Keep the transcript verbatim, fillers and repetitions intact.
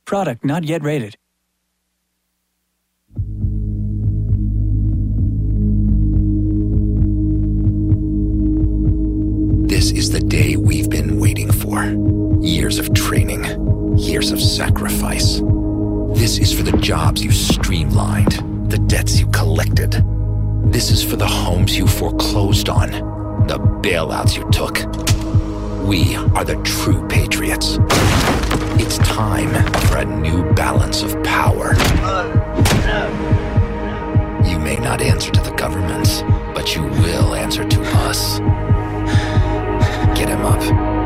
Product not yet rated. This is the day we've been waiting for. Years of training, years of sacrifice. This is for the jobs you streamlined, the debts you collected. This is for the homes you foreclosed on, the bailouts you took. We are the true patriots. It's time for a new balance of power. You may not answer to the government, but you will answer to us. Get him up.